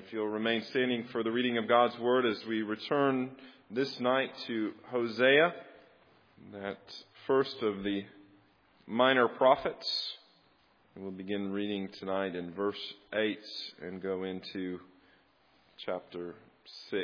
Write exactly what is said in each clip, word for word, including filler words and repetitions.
If you'll remain standing for the reading of God's Word as we return this night to Hosea, that first of the minor prophets. And we'll begin reading tonight in verse eight and go into chapter six.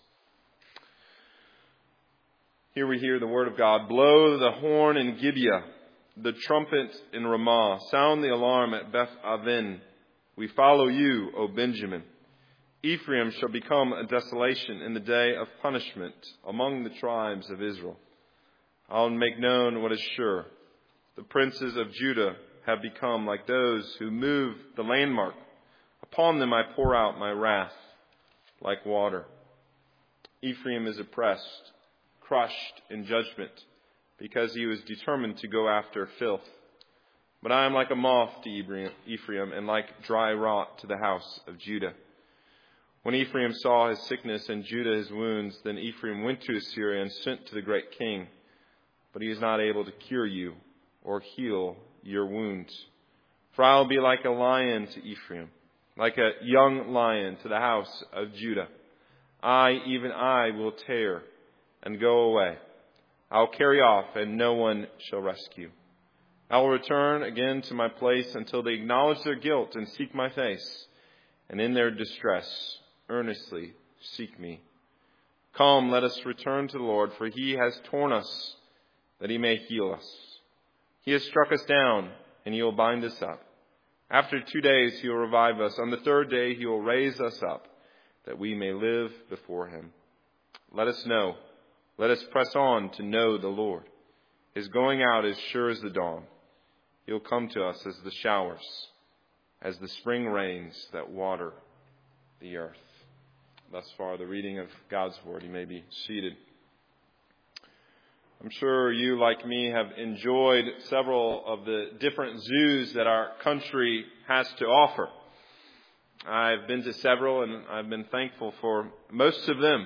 Here we hear the Word of God. Blow the horn in Gibeah, the trumpet in Ramah. Sound the alarm at Beth Aven. We follow you, O Benjamin. Ephraim shall become a desolation in the day of punishment among the tribes of Israel. I'll make known what is sure. The princes of Judah have become like those who move the landmark. Upon them I pour out my wrath like water. Ephraim is oppressed, crushed in judgment, because he was determined to go after filth. But I am like a moth to Ephraim, and like dry rot to the house of Judah. When Ephraim saw his sickness and Judah his wounds, then Ephraim went to Assyria and sent to the great king. But he is not able to cure you or heal your wounds. For I will be like a lion to Ephraim, like a young lion to the house of Judah. I, even I, will tear and go away. I will carry off, and no one shall rescue. I will return again to my place until they acknowledge their guilt and seek my face, and in their distress earnestly seek me. Come, let us return to the Lord, for he has torn us, that he may heal us. He has struck us down, and he will bind us up. After two days he will revive us. On the third day he will raise us up, that we may live before him. Let us know. Let us press on to know the Lord. His going out is sure as the dawn. He will come to us as the showers, as the spring rains that water the earth. Thus far, the reading of God's Word. You may be seated. I'm sure you, like me, have enjoyed several of the different zoos that our country has to offer. I've been to several, and I've been thankful for most of them.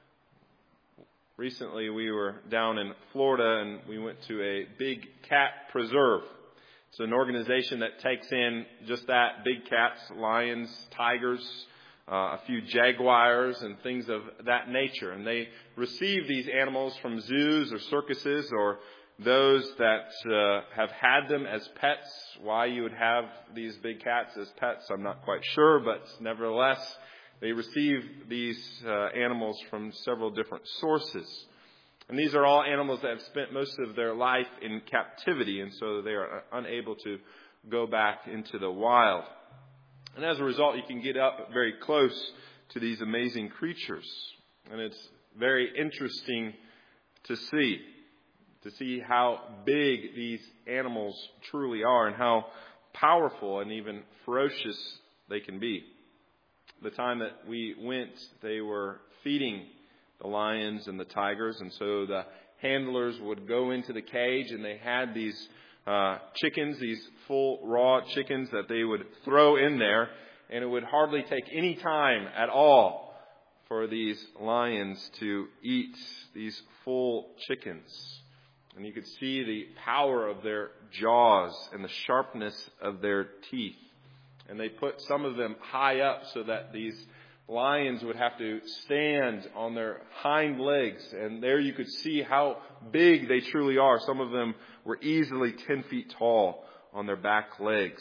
Recently, we were down in Florida, and we went to a big cat preserve. It's an organization that takes in just that, big cats, lions, tigers, uh, a few jaguars, and things of that nature. And they receive these animals from zoos or circuses, or those that uh, have had them as pets. Why you would have these big cats as pets, I'm not quite sure, but nevertheless, they receive these uh, animals from several different sources. And these are all animals that have spent most of their life in captivity, and so they are unable to go back into the wild. And as a result, you can get up very close to these amazing creatures. And it's very interesting to see, to see how big these animals truly are and how powerful and even ferocious they can be. The time that we went, they were feeding the lions and the tigers, and so the handlers would go into the cage, and they had these uh, chickens, these full raw chickens that they would throw in there, and it would hardly take any time at all for these lions to eat these full chickens. And you could see the power of their jaws and the sharpness of their teeth. And they put some of them high up so that these lions would have to stand on their hind legs. And there you could see how big they truly are. Some of them were easily ten feet tall on their back legs.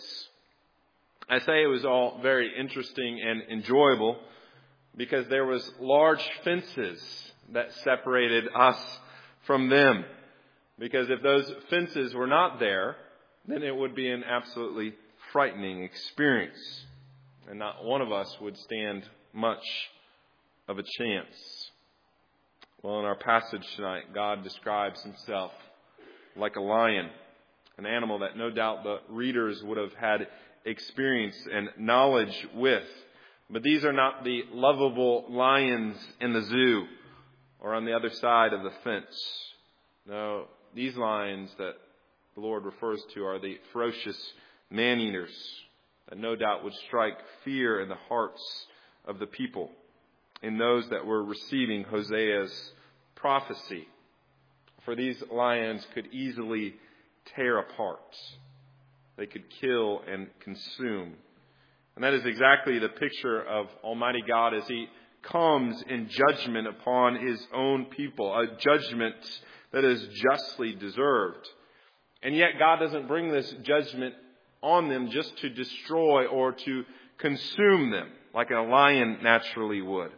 I say it was all very interesting and enjoyable because there was large fences that separated us from them. Because if those fences were not there, then it would be an absolutely frightening experience, and not one of us would stand much of a chance. Well, in our passage tonight, God describes himself like a lion, an animal that no doubt the readers would have had experience and knowledge with. But these are not the lovable lions in the zoo or on the other side of the fence. No, these lions that the Lord refers to are the ferocious man-eaters that no doubt would strike fear in the hearts of the people, in those that were receiving Hosea's prophecy. For these lions could easily tear apart. They could kill and consume. And that is exactly the picture of Almighty God as He comes in judgment upon His own people, a judgment that is justly deserved. And yet God doesn't bring this judgment on them just to destroy or to consume them like a lion naturally would,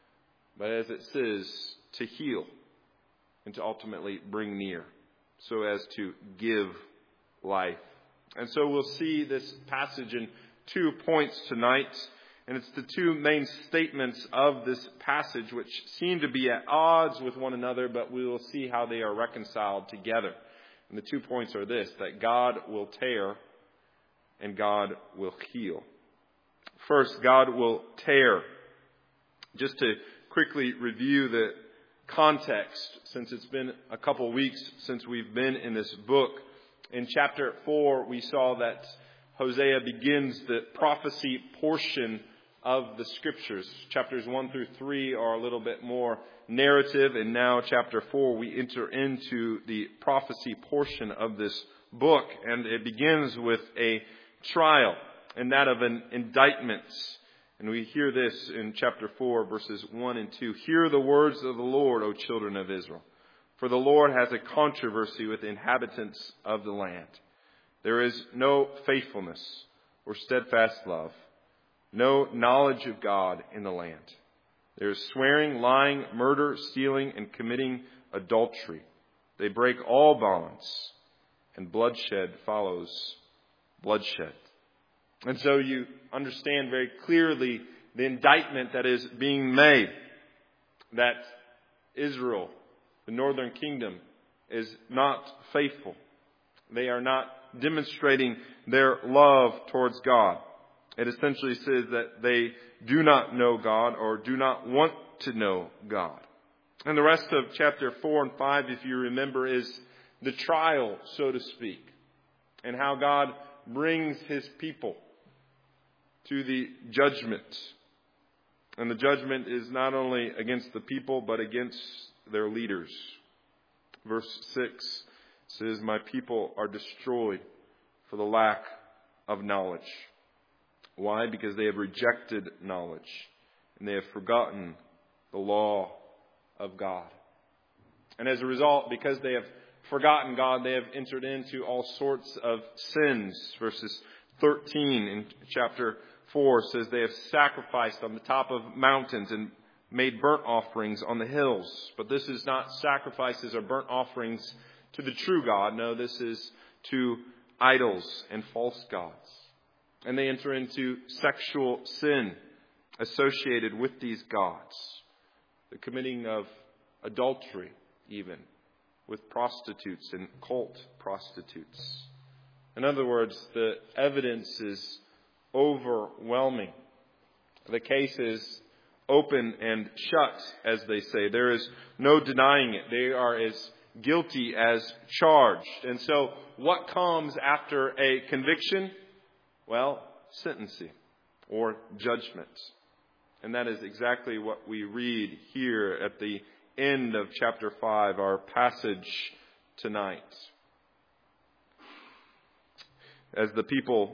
but as it says, to heal and to ultimately bring near, so as to give life. And so we'll see this passage in two points tonight, and it's the two main statements of this passage which seem to be at odds with one another, but we will see how they are reconciled together. And the two points are this, that God will tear and God will heal. First, God will tear. Just to quickly review the context, since it's been a couple weeks since we've been in this book. In chapter four, we saw that Hosea begins the prophecy portion of the Scriptures. Chapters one through three are a little bit more narrative, and now chapter four, we enter into the prophecy portion of this book, and it begins with a trial, and that of an indictment. And we hear this in chapter four, verses one and two. Hear the words of the Lord, O children of Israel. For the Lord has a controversy with the inhabitants of the land. There is no faithfulness or steadfast love, no knowledge of God in the land. There is swearing, lying, murder, stealing, and committing adultery. They break all bonds, and bloodshed follows bloodshed. And so you understand very clearly the indictment that is being made, that Israel, the northern kingdom, is not faithful. They are not demonstrating their love towards God. It essentially says that they do not know God or do not want to know God. And the rest of chapter four and five, if you remember, is the trial, so to speak, and how God brings His people to the judgment. And the judgment is not only against the people, but against their leaders. Verse six says, My people are destroyed for the lack of knowledge. Why? Because they have rejected knowledge, and they have forgotten the law of God. And as a result, because they have forgotten God, they have entered into all sorts of sins. Verses thirteen in chapter four says they have sacrificed on the top of mountains and made burnt offerings on the hills. But this is not sacrifices or burnt offerings to the true God. No, this is to idols and false gods. And they enter into sexual sin associated with these gods. The committing of adultery, even, with prostitutes and cult prostitutes. In other words, the evidence is overwhelming. The case is open and shut, as they say. There is no denying it. They are as guilty as charged. And so what comes after a conviction? Well, sentencing or judgment. And that is exactly what we read here at the end of chapter five, our passage tonight. As the people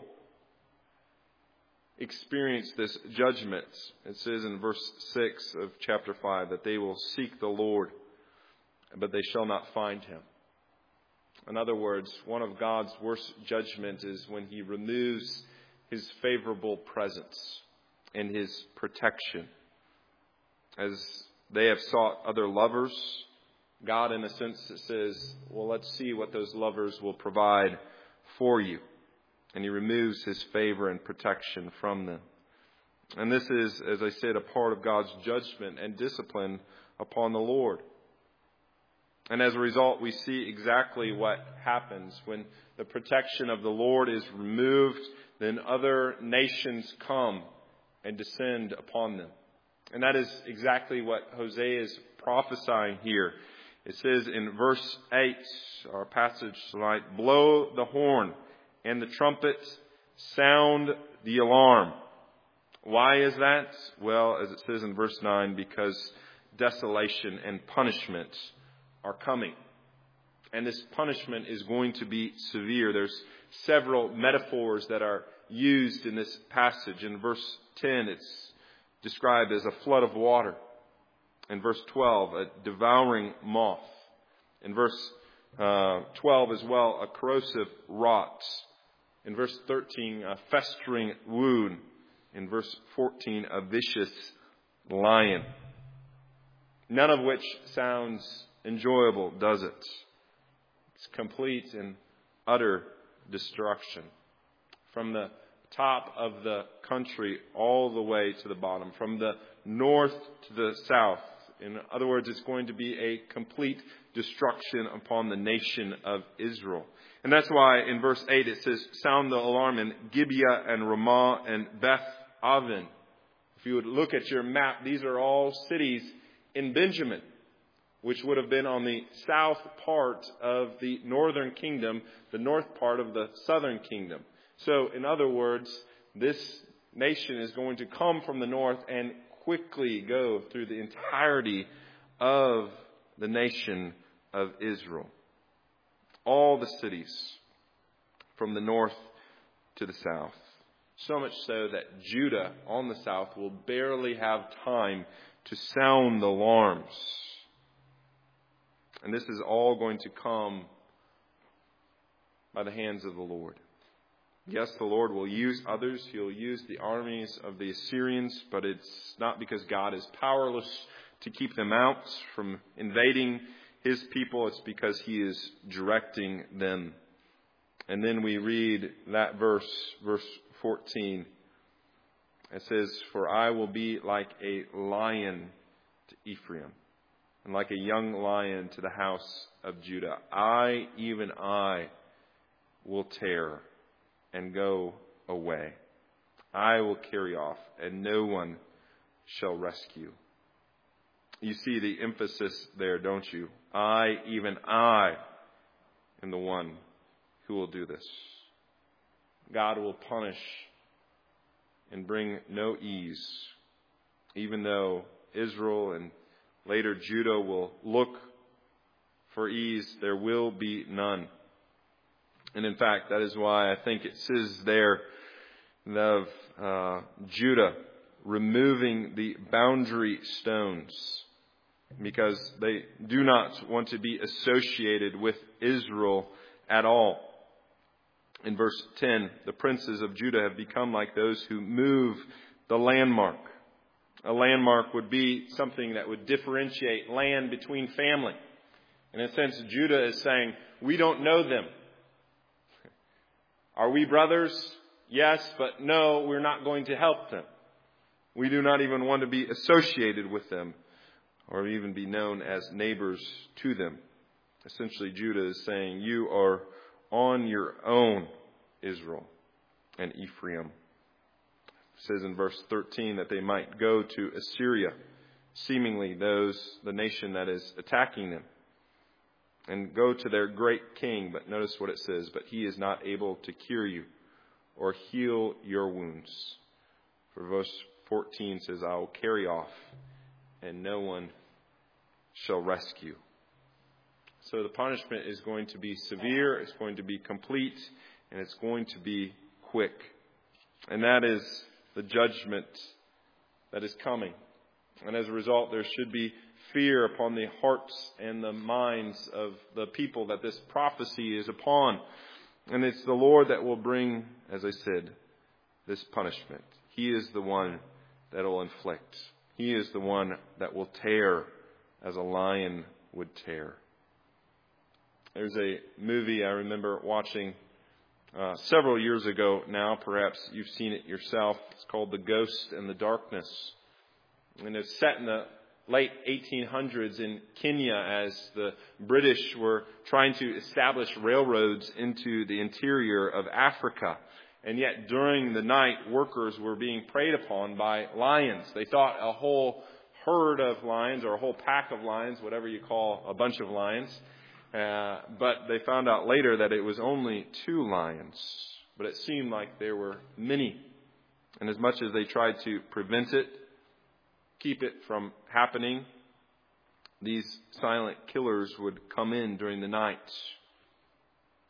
experience this judgment, it says in verse six of chapter five that they will seek the Lord, but they shall not find Him. In other words, one of God's worst judgments is when He removes His favorable presence and His protection. As they have sought other lovers, God, in a sense, says, well, let's see what those lovers will provide for you. And He removes His favor and protection from them. And this is, as I said, a part of God's judgment and discipline upon the Lord. And as a result, we see exactly what happens when the protection of the Lord is removed. Then other nations come and descend upon them. And that is exactly what Hosea is prophesying here. It says in verse eight, our passage tonight, blow the horn and the trumpet, sound the alarm. Why is that? Well, as it says in verse nine, because desolation and punishment are coming. And this punishment is going to be severe. There's several metaphors that are used in this passage. In verse ten, it's described as a flood of water. In verse twelve, a devouring moth. In verse uh, twelve as well, a corrosive rot. In verse thirteen, a festering wound. In verse fourteen, a vicious lion. None of which sounds enjoyable, does it? It's complete and utter destruction. From the top of the country all the way to the bottom. From the north to the south. In other words, it's going to be a complete destruction upon the nation of Israel. And that's why in verse eight it says, sound the alarm in Gibeah and Ramah and Beth Aven. If you would look at your map, these are all cities in Benjamin, which would have been on the south part of the northern kingdom, the north part of the southern kingdom. So, in other words, this nation is going to come from the north and quickly go through the entirety of the nation of Israel. All the cities from the north to the south. So much so that Judah on the south will barely have time to sound the alarms. And this is all going to come by the hands of the Lord. Yes, the Lord will use others. He'll use the armies of the Assyrians, but it's not because God is powerless to keep them out from invading His people. It's because He is directing them. And then we read that verse, verse fourteen. It says, for I will be like a lion to Ephraim, and like a young lion to the house of Judah. I, even I, will tear and go away. I will carry off, and no one shall rescue. You see the emphasis there, don't you? I, even I, am the one who will do this. God will punish and bring no ease, even though Israel and later Judah will look for ease, there will be none. And in fact, that is why I think it says there of uh, Judah removing the boundary stones, because they do not want to be associated with Israel at all. In verse ten, the princes of Judah have become like those who move the landmark. A landmark would be something that would differentiate land between family. In a sense, Judah is saying, we don't know them. Are we brothers? Yes, but no, we're not going to help them. We do not even want to be associated with them or even be known as neighbors to them. Essentially, Judah is saying, you are on your own, Israel and Ephraim. It says in verse thirteen that they might go to Assyria, seemingly those, the nation that is attacking them, and go to their great king. But notice what it says, but he is not able to cure you or heal your wounds. For verse fourteen says, I will carry off, and no one shall rescue. So the punishment is going to be severe, it's going to be complete, and it's going to be quick. And that is the judgment that is coming. And as a result, there should be fear upon the hearts and the minds of the people that this prophecy is upon. And it's the Lord that will bring, as I said, this punishment. He is the one that will inflict. He is the one that will tear as a lion would tear. There's a movie I remember watching uh, several years ago now. Perhaps you've seen it yourself. It's called The Ghost and the Darkness. And it's set in the late eighteen hundreds in Kenya as the British were trying to establish railroads into the interior of Africa. And yet during the night, workers were being preyed upon by lions. They thought a whole herd of lions or a whole pack of lions, whatever you call a bunch of lions. Uh, but they found out later that it was only two lions. But it seemed like there were many. And as much as they tried to prevent it, keep it from happening, these silent killers would come in during the night.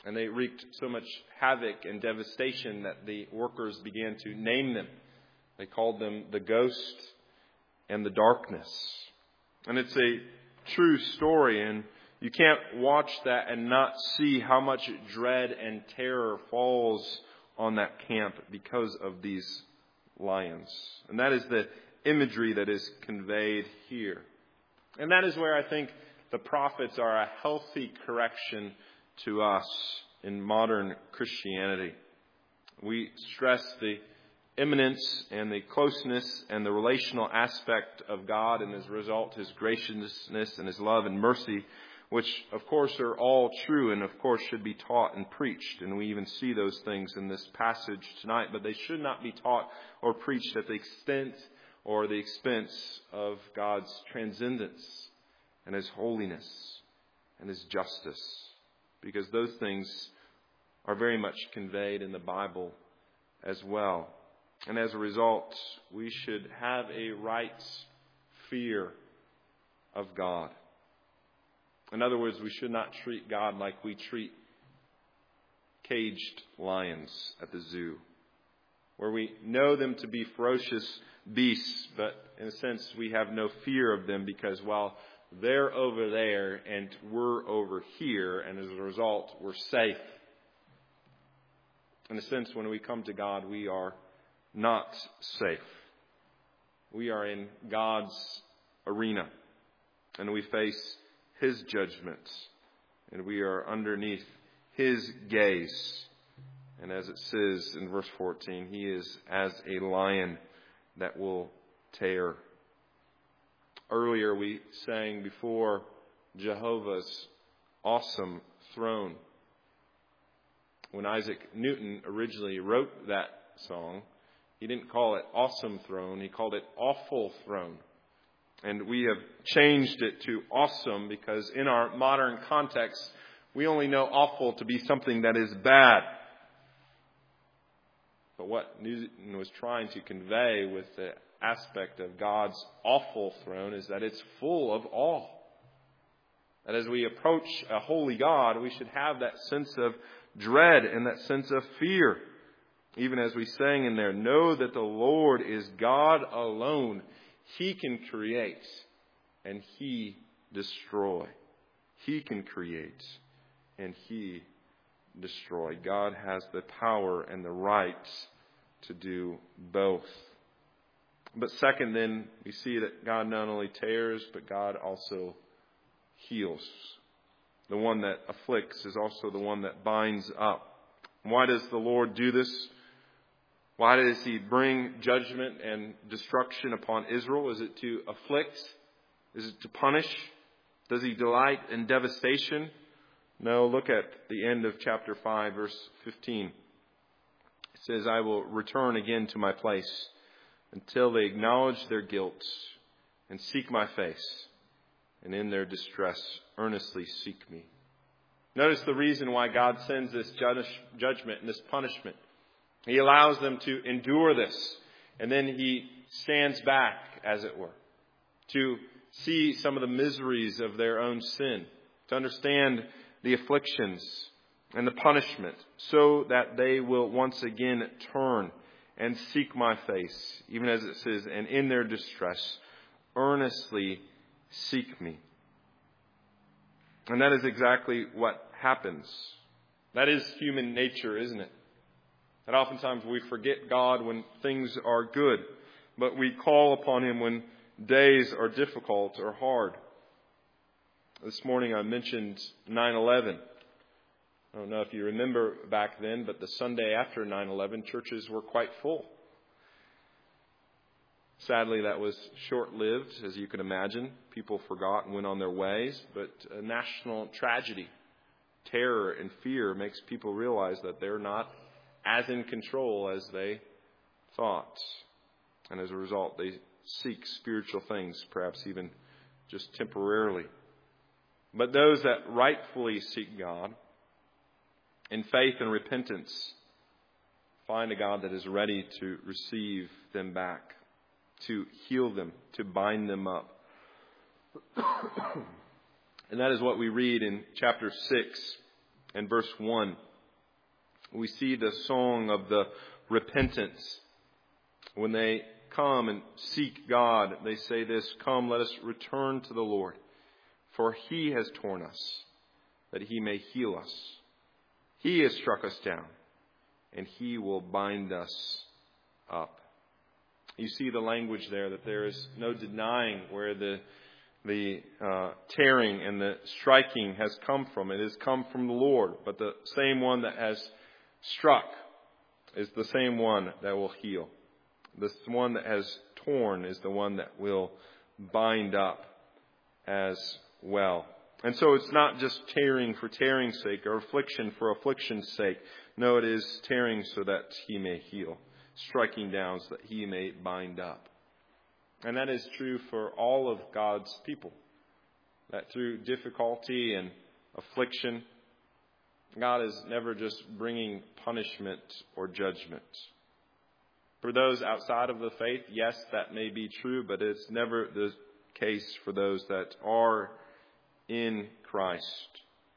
And they wreaked so much havoc and devastation that the workers began to name them. They called them the ghost and the darkness. And it's a true story, and you can't watch that and not see how much dread and terror falls on that camp because of these lions. And that is the imagery that is conveyed here. And that is where I think the prophets are a healthy correction to us in modern Christianity. We stress the imminence and the closeness and the relational aspect of God, and as a result, His graciousness and His love and mercy, which of course are all true and of course should be taught and preached. And we even see those things in this passage tonight, but they should not be taught or preached at the extent or the expense of God's transcendence and His holiness and His justice, because those things are very much conveyed in the Bible as well. And as a result, we should have a right fear of God. In other words, we should not treat God like we treat caged lions at the zoo, where we know them to be ferocious beasts, but in a sense we have no fear of them because, well, they're over there and we're over here, and as a result, we're safe. In a sense, when we come to God, we are not safe. We are in God's arena, and we face His judgment, and we are underneath His gaze. And as it says in verse fourteen, He is as a lion that will tear. Earlier we sang before Jehovah's awesome throne. When Isaac Newton originally wrote that song, he didn't call it awesome throne, he called it awful throne. And we have changed it to awesome because in our modern context, we only know awful to be something that is bad. But what Newton was trying to convey with the aspect of God's awful throne is that it's full of awe. That as we approach a holy God, we should have that sense of dread and that sense of fear. Even as we sang in there, know that the Lord is God alone. He can create and He destroy. He can create and He destroy. God has the power and the right to do both. But second, then, we see that God not only tears, but God also heals. The one that afflicts is also the one that binds up. Why does the Lord do this? Why does He bring judgment and destruction upon Israel? Is it to afflict? Is it to punish? Does He delight in devastation? No, look at the end of chapter five, verse fifteen. It says, I will return again to my place until they acknowledge their guilt and seek my face, and in their distress earnestly seek me. Notice the reason why God sends this judgment and this punishment. He allows them to endure this, and then He stands back, as it were, to see some of the miseries of their own sin, to understand the afflictions and the punishment, so that they will once again turn and seek my face, even as it says, and in their distress, earnestly seek me. And that is exactly what happens. That is human nature, isn't it? That oftentimes we forget God when things are good, but we call upon Him when days are difficult or hard. This morning I mentioned nine eleven. I don't know if you remember back then, but the Sunday after nine eleven, churches were quite full. Sadly, that was short-lived, as you can imagine. People forgot and went on their ways. But a national tragedy, terror and fear makes people realize that they're not as in control as they thought. And as a result, they seek spiritual things, perhaps even just temporarily. But those that rightfully seek God, in faith and repentance, find a God that is ready to receive them back, to heal them, to bind them up. And that is what we read in chapter six and verse one. We see the song of the repentance. When they come and seek God, they say this, "Come, let us return to the Lord, for He has torn us, that He may heal us. He has struck us down, and He will bind us up." You see the language there, that there is no denying where the the uh, tearing and the striking has come from. It has come from the Lord, but the same one that has struck is the same one that will heal. The one that has torn is the one that will bind up as well. And so it's not just tearing for tearing's sake or affliction for affliction's sake. No, it is tearing so that He may heal, striking down so that He may bind up. And that is true for all of God's people. That through difficulty and affliction, God is never just bringing punishment or judgment. For those outside of the faith, yes, that may be true, but it's never the case for those that are in Christ.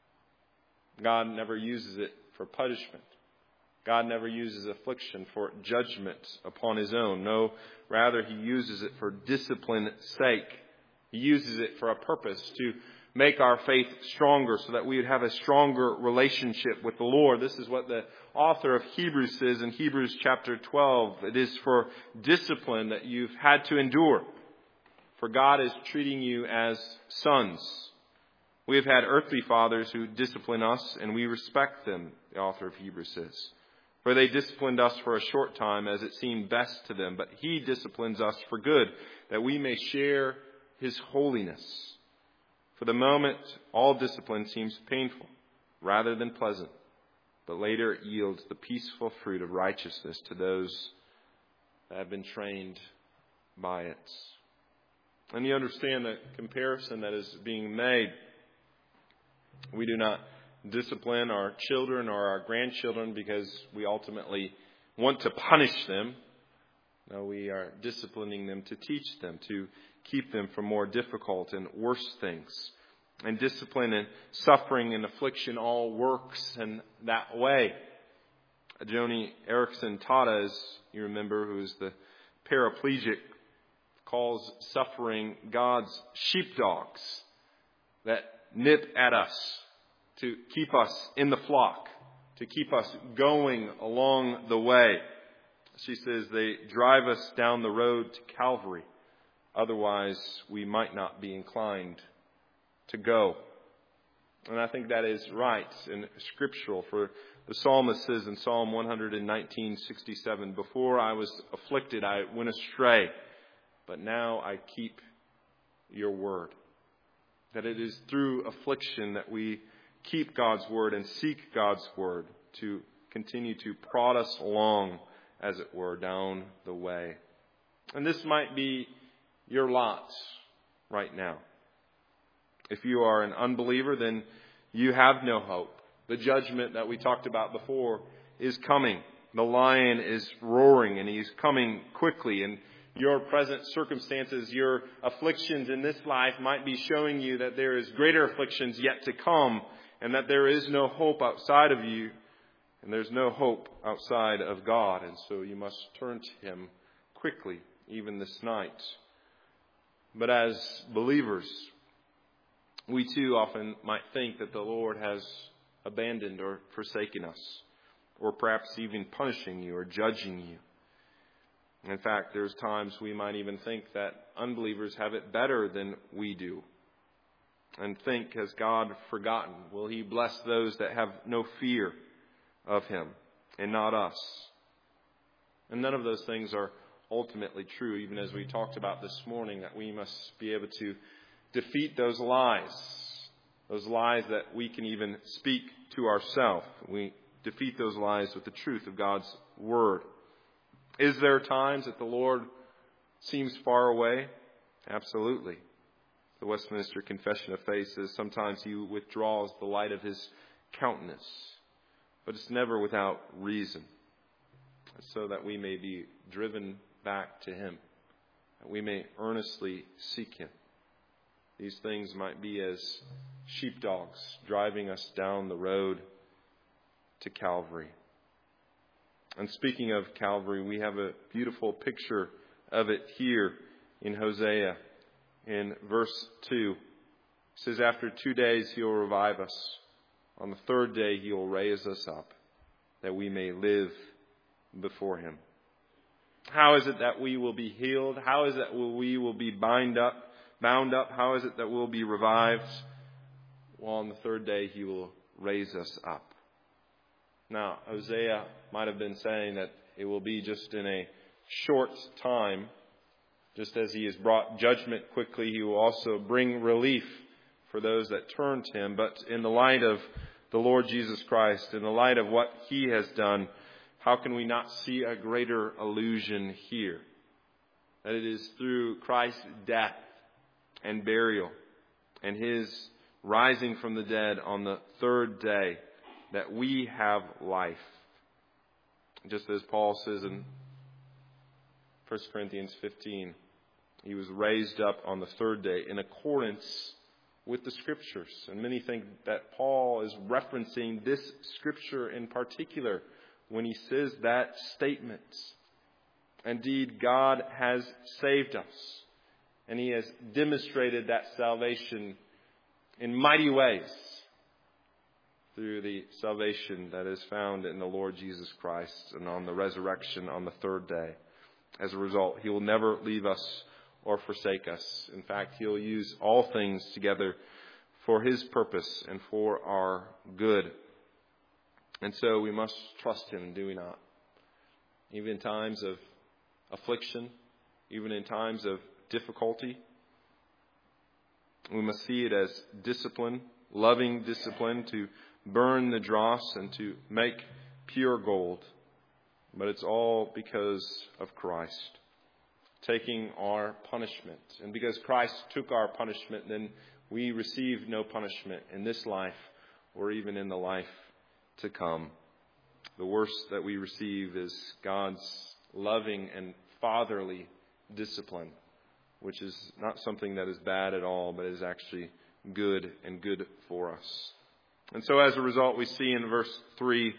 God never uses it for punishment. God never uses affliction for judgment upon His own. No, rather He uses it for discipline's sake. He uses it for a purpose, to make our faith stronger so that we would have a stronger relationship with the Lord. This is what the author of Hebrews says in Hebrews chapter twelve. It is for discipline that you've had to endure. For God is treating you as sons. We have had earthly fathers who discipline us, and we respect them, the author of Hebrews says. For they disciplined us for a short time as it seemed best to them, but He disciplines us for good, that we may share His holiness. For the moment, all discipline seems painful rather than pleasant, but later it yields the peaceful fruit of righteousness to those that have been trained by it. And you understand the comparison that is being made. We do not discipline our children or our grandchildren because we ultimately want to punish them. No, we are disciplining them to teach them, to keep them from more difficult and worse things. And discipline and suffering and affliction all works in that way. Joni Erickson Tada, as you remember, who is the paraplegic, calls suffering God's sheepdogs that nip at us to keep us in the flock, to keep us going along the way. She says they drive us down the road to Calvary. Otherwise, we might not be inclined to go. And I think that is right and scriptural. For the psalmist says in Psalm one nineteen sixty-seven, "Before I was afflicted, I went astray, but now I keep your word." That it is through affliction that we keep God's word and seek God's word to continue to prod us along, as it were, down the way. And this might be your lot right now. If you are an unbeliever, then you have no hope. The judgment that we talked about before is coming. The lion is roaring, and he's coming quickly. And your present circumstances, your afflictions in this life might be showing you that there is greater afflictions yet to come, and that there is no hope outside of you, and there's no hope outside of God. And so you must turn to Him quickly, even this night. But as believers, we too often might think that the Lord has abandoned or forsaken us, or perhaps even punishing you or judging you. In fact, there's times we might even think that unbelievers have it better than we do. And think, has God forgotten? Will He bless those that have no fear of Him and not us? And none of those things are ultimately true, even as we talked about this morning, that we must be able to defeat those lies, those lies that we can even speak to ourselves. We defeat those lies with the truth of God's Word. Is there times that the Lord seems far away? Absolutely. The Westminster Confession of Faith says sometimes He withdraws the light of His countenance, but it's never without reason, so that we may be driven back to Him, that we may earnestly seek Him. These things might be as sheepdogs driving us down the road to Calvary. And speaking of Calvary, we have a beautiful picture of it here in Hosea in verse two. It says, after two days He will revive us. On the third day He will raise us up, that we may live before Him. How is it that we will be healed? How is it that we will be bind up, bound up? How is it that we'll be revived? Well, on the third day He will raise us up. Now, Hosea might have been saying that it will be just in a short time. Just as He has brought judgment quickly, He will also bring relief for those that turn to Him. But in the light of the Lord Jesus Christ, in the light of what He has done, how can we not see a greater illusion here? That it is through Christ's death and burial and His rising from the dead on the third day that we have life. Just as Paul says in First Corinthians fifteen, He was raised up on the third day in accordance with the Scriptures. And many think that Paul is referencing this Scripture in particular when he says that statement. Indeed, God has saved us, and He has demonstrated that salvation in mighty ways through the salvation that is found in the Lord Jesus Christ and on the resurrection on the third day. As a result, He will never leave us or forsake us. In fact, He'll use all things together for His purpose and for our good. And so we must trust Him, do we not? Even in times of affliction, even in times of difficulty, we must see it as discipline, loving discipline to burn the dross and to make pure gold. But it's all because of Christ taking our punishment. And because Christ took our punishment, then we receive no punishment in this life or even in the life to come. The worst that we receive is God's loving and fatherly discipline, which is not something that is bad at all, but is actually good and good for us. And so as a result, we see in verse three,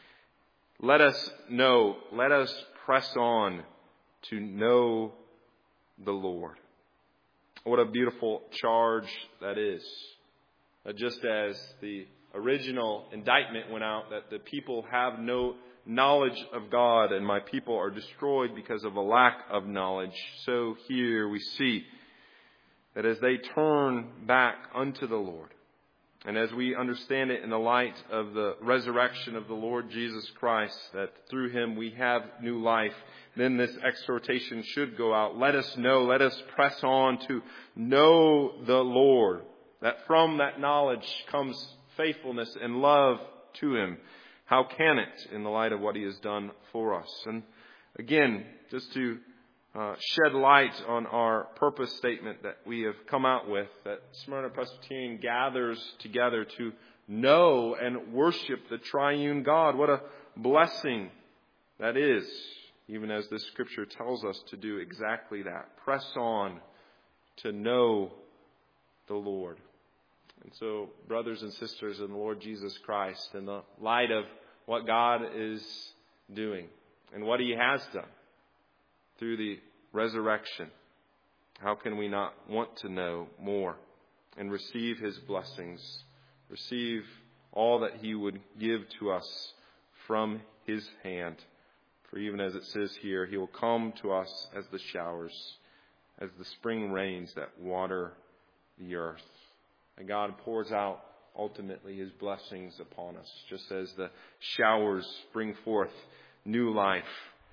let us know, let us press on to know the Lord. What a beautiful charge that is. That just as the original indictment went out that the people have no knowledge of God and my people are destroyed because of a lack of knowledge, so here we see that as they turn back unto the Lord, and as we understand it in the light of the resurrection of the Lord Jesus Christ, that through Him we have new life, then this exhortation should go out. Let us know, let us press on to know the Lord, that from that knowledge comes faithfulness and love to Him. How can it in the light of what He has done for us? And again, just to Uh, shed light on our purpose statement that we have come out with, that Smyrna Presbyterian gathers together to know and worship the triune God. What a blessing that is, even as this Scripture tells us to do exactly that. Press on to know the Lord. And so, brothers and sisters in the Lord Jesus Christ, in the light of what God is doing and what He has done through the resurrection, how can we not want to know more and receive His blessings, receive all that He would give to us from His hand? For even as it says here, He will come to us as the showers, as the spring rains that water the earth. And God pours out ultimately His blessings upon us, just as the showers bring forth new life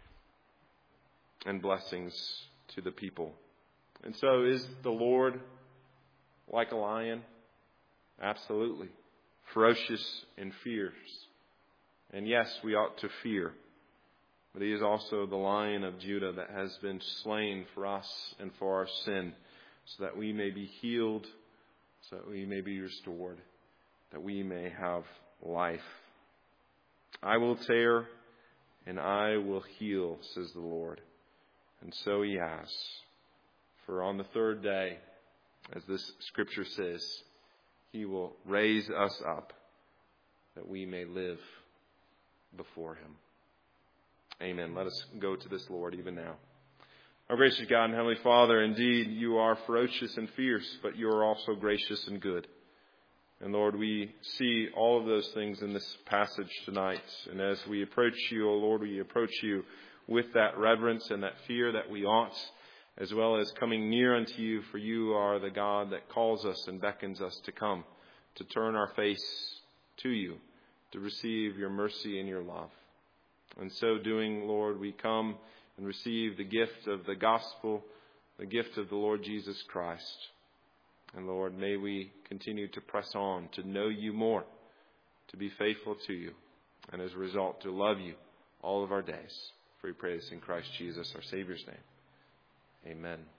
and blessings to the people. And so is the Lord like a lion? Absolutely. Ferocious and fierce. And yes, we ought to fear. But He is also the Lion of Judah that has been slain for us and for our sin, so that we may be healed, so that we may be restored, that we may have life. I will tear and I will heal, says the Lord. And so He has. For on the third day, as this Scripture says, He will raise us up that we may live before Him. Amen. Let us go to this, Lord, even now. Our gracious God and Heavenly Father, indeed, you are ferocious and fierce, but you are also gracious and good. And Lord, we see all of those things in this passage tonight. And as we approach you, O Lord, we approach you with that reverence and that fear that we ought, as well as coming near unto you, for you are the God that calls us and beckons us to come, to turn our face to you, to receive your mercy and your love. And so doing, Lord, we come and receive the gift of the gospel, the gift of the Lord Jesus Christ. And Lord, may we continue to press on, to know you more, to be faithful to you, and as a result, to love you all of our days. For we pray this in Christ Jesus, our Savior's name. Amen.